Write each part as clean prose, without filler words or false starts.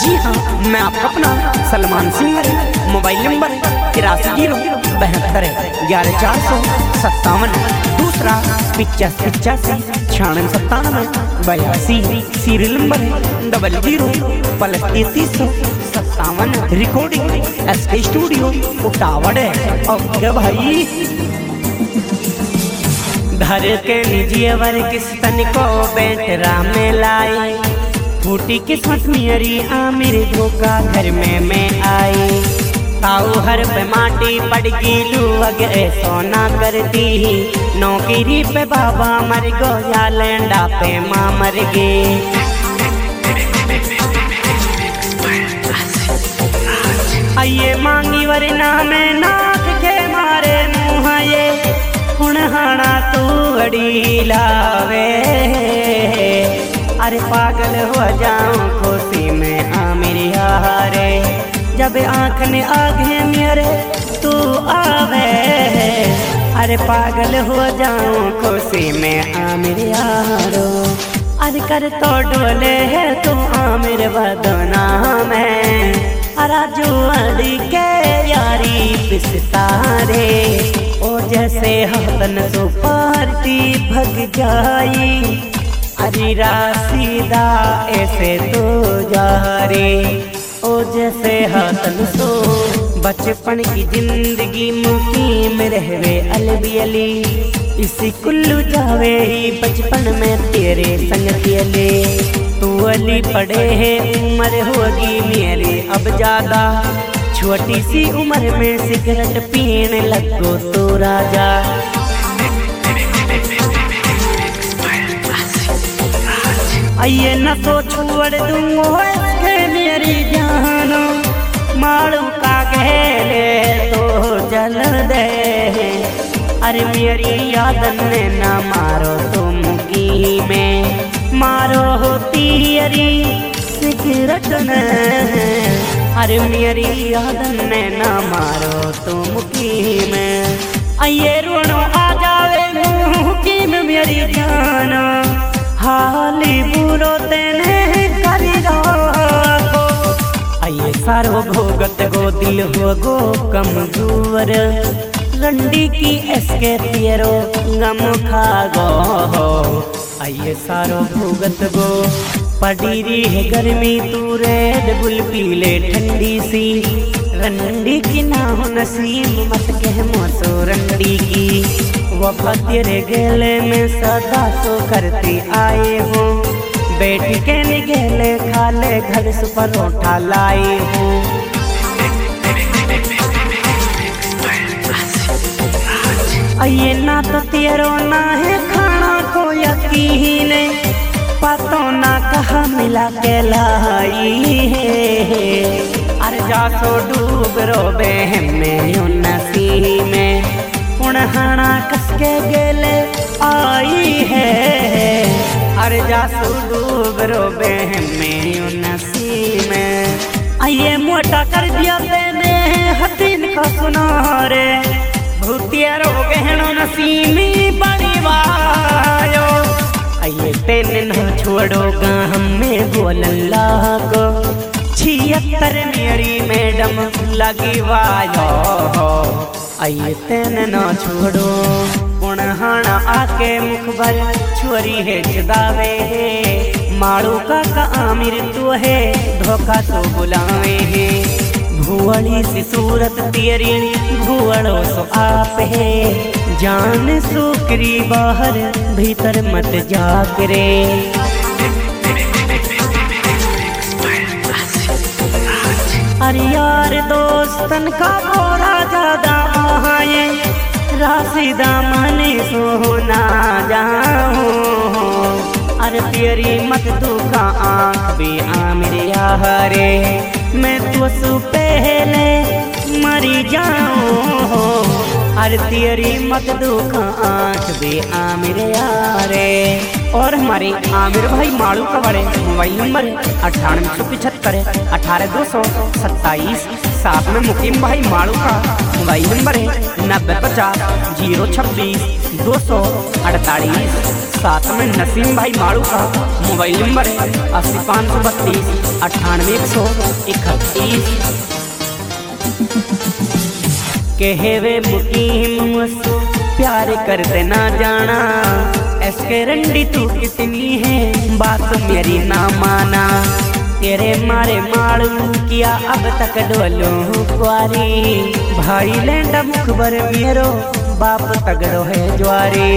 जी हाँ, मैं आपका अपना सलमान सिंह। Mobile number 8307114457। दूसरा 8585969792। Serial number 00+3357। Recording SK studio Utawad है। ओके भाई। घर के निजी वर किस तन को बेटरा में लाई, फूटी किस्मत मेरी आमिर धोखा घर में मैं आई। ताऊ हर पे माटी पड़ गीलू अगे सोना करती, नौकरी पे बाबा मर गो या लेंडा पे माँ मर गई। आइए मांगी वरना में नाक के मारे मुँह ये हुणहाना तू अड़ी लावे। अरे पागल हो जाऊं खुशी में आमिर यारे, जब आँख ने आगे मेरे तू आवे। अरे पागल हो जाऊं खुशी में आमिर यारो, अरे कर तो डोले है तू आमिर बदनाम है। राजू अड़ी के यारी पिसतारे, ओ जैसे हसन सो पार्टी भग जाई। अरे राशिदा ऐसे तो जा रे, ओ जैसे हसन सो बचपन की जिंदगी मुकीम रहवे अलबी अली। इसी कुल्लू जावे ही बचपन में तेरे संग अली। तू अली पड़े है उम्र होगी मेरी अब ज्यादा, छोटी सी उम्र में सिगरेट पीने लगो तो राजा। आइए न तो छोड़ दूंगो मेरी जानो, मारू का गहले तो जल दे। अरे मेरी याद ने न मारो तुम की में, मारो होती अरी सिगरेट ने। अरे मेरी याद ने न मारो तुम की में, आइए रोनो आ जावे मुँह की में मेरी जाना। हाली बुरो तेने करी राखो, आइए सारो भोगत गो दिल हो गो कमजोर। रंडी की एसके तेरो गम खा गो, आइए सारो भोगत गो पड़ी रही है गर्मी तू रेड बुल पीले ठंडी सी। रंडी की ना हो नसीब मत कह मोसो रंडी की, वफा तेरे गले में सदा सो करती आए हो। बैठ के निगले खाले घर से परोठा लाए हो। आइए ना तो तेरो ना है खाना को यकीन, पतों ना कहा मिला के लाई है। अरे जा सो डूब रो बहम में नसी में, उड़हाना कसके गेले आई है। अरे जा सो डूब रो बहम में नसी में। आइए मोटा कर दिया तेने हसीन का सुनारे, भूतिया रो गहनो नसीमी बड़ी वायो। आइए पेन न छोड़ोगा हमें बोलन लागो, 76 मेरी मैडम लगी वायो। आइए तेन न छोड़ो उड़हाना आके मुखबर छोरी है जुदावे। माड़ू का आमिर तू है धोखा तो बुलावे है। भुवड़ी सी सूरत तेरी भुवड़ो सो आप है, जान सुकरी बाहर भीतर मत जागरे। अरे यार दोस्तन का थोड़ा ज्यादा आए, राशिदा मने सोना जाओ। अरे तेरी मत दुखा आँख भी आमिर यारे, मैं तो सु पहले मरी जाऊं। अरे तेरी मत दुखा आँख भी आमिर यारे। और हमारे आमिर भाई माड़ू का बड़े मोबाइल नंबर 9875 18227 साथ में मुकीम भाई माड़ू का मोबाइल नंबर है 9050-06 साथ में नसीम भाई माड़ू का मोबाइल नंबर है 80-532-98-131। कहवे मुकीम मुझसे प्यार करते ना जाना, एसके रंडी तू कितनी है बात मेरी ना माना। तेरे मारे माड़ू किया अब तक डोलो कुआरी, भाई लेंडा मुखबर मेरो बाप तगड़ो है ज्वारी।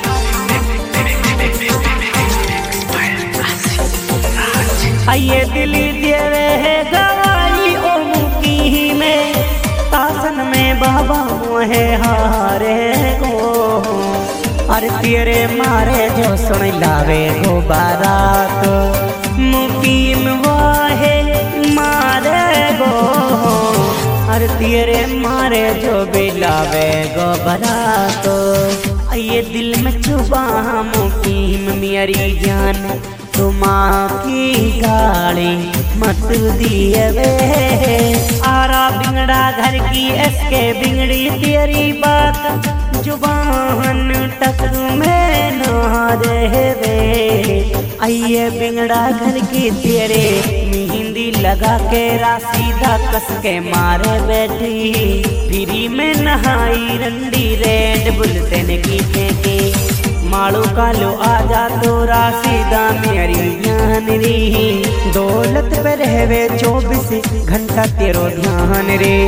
आइए दिली देवे है गवाई ओ मुकी में, तासन में बाबा है हारे गो। अरे तेरे मारे जो सुन लावे गो बारात, मुकीम वाहे मारे गो। अरे तेरे मारे जो भी लावे गो बारात, ये दिल में छुपा मुकीम मेरी जान, तुम की गाड़ी मत दिए वे। आरा बिगड़ा घर की एसके बिगड़ी तेरी बात, जुबान टक में ना देवे। आइए बिगड़ा घर की तेरे मेहंदी लगा के रासीदा कस के मारे बैठी, फ्री में नहाई रंडी रेड बुलते की फेंके। माड़ू कालो आजा तो रासीदा मेरी जान रे, दौलत पे रहवे 24 घंटा तेरो ध्यान रे।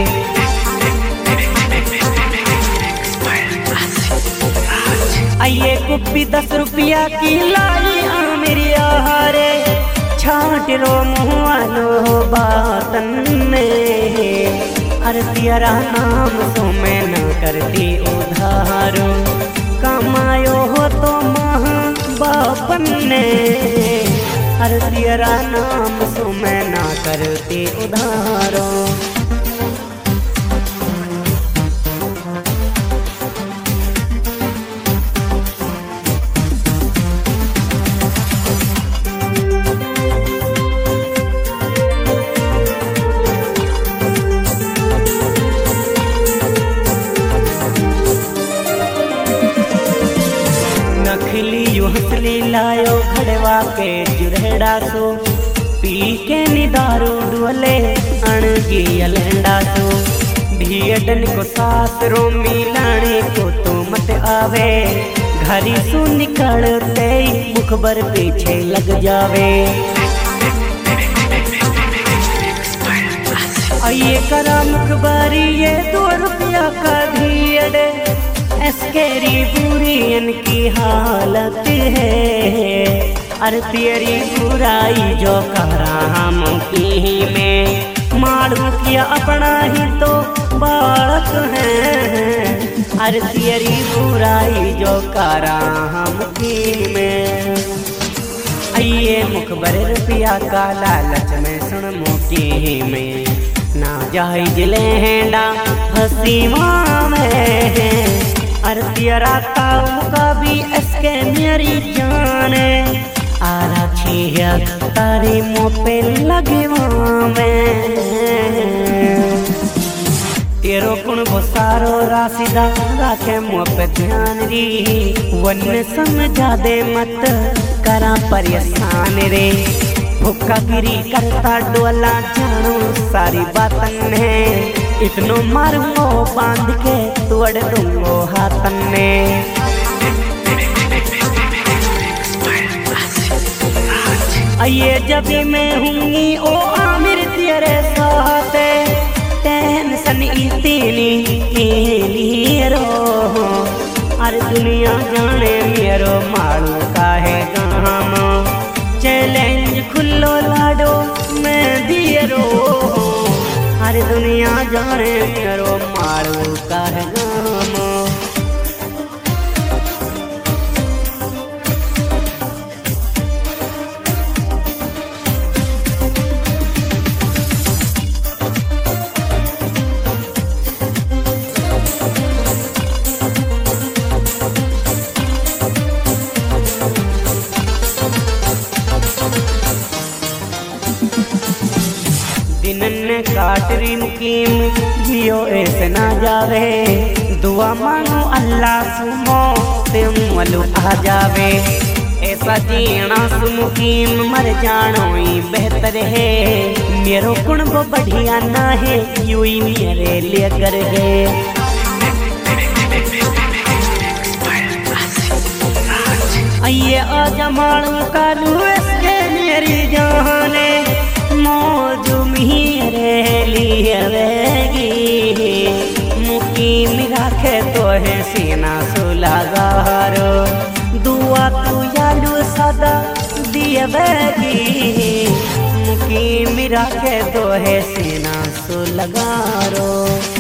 आइए कुप्पी 10 रुपया की लाई मेरी आहारे, छाट रो मुहानो बातन ने। अरे तेरा नाम तो मैं न करती उधारो, कमायो हो तो महा बापन ने। अरे तेरा नाम तो मैं ना करती उधारो। नखली हंसली लायो खड़वा के जुरेड़ा सो, पी के निदारू डुअले अणगी अलंडा सो। ढियडन को सास रो मिलाने को तो मत आवे, घरी सु निकलते मुखबर पीछे लग जावे। आइए करा मुखबारी ये 2 रुपया का ढियडे, एसकेरी बुरी इनकी हालत है। अरे तेरी बुराई जो करा हम की में, माड़ू किया अपना ही तो बालक है। अरे तेरी बुराई जो करा हम की में, आइए मुखबर रुपया का लालच में सुन मुकी में, ना जायज लेंडा हसीमा में। अरे तेरा ताऊ का भी एसके मेरी जाने, आरा छिया तारी मुँह पे लगे में। तेरो गुण वो सारो रासीदा राखे मुँह पे ध्यान री, वन समझा दे मत करा परेशान रे। भूखा गिरी करता डोला जानो सारी बातन है, इतनो मारूंगो बांध के तोड़ दूंगो हाथन ने। आइए जब मैं हूँगी ओ आमिर तेरे साथ, टेंशन इतनी लिए रो। अरे दुनिया जाने मेरो माड़ू का है काम, चैलेंज खुल्लो लाडो मैं दिए रो। अरे दुनिया जाने मेरो माड़ू का है काम। जिनने काटरी मुकीम जियो ऐसे ना जावे दुआ मांगो अल्लाह सुमो ते मलू आ जावे ऐसा जीना सुमुकीम मर जानो ही बेहतर है मेरो गुण वो बढ़िया ना है यूं ही मेरे लिए कर है आइए आजा मालूम कालू इसके मेरी जाने मौज मेरे लिए वेगी मुकीम रखे तो है सीना सुलागारो दुआ तू यालू सदा दिए वेगी मुकीम रखे तो है सीना सुलागारो।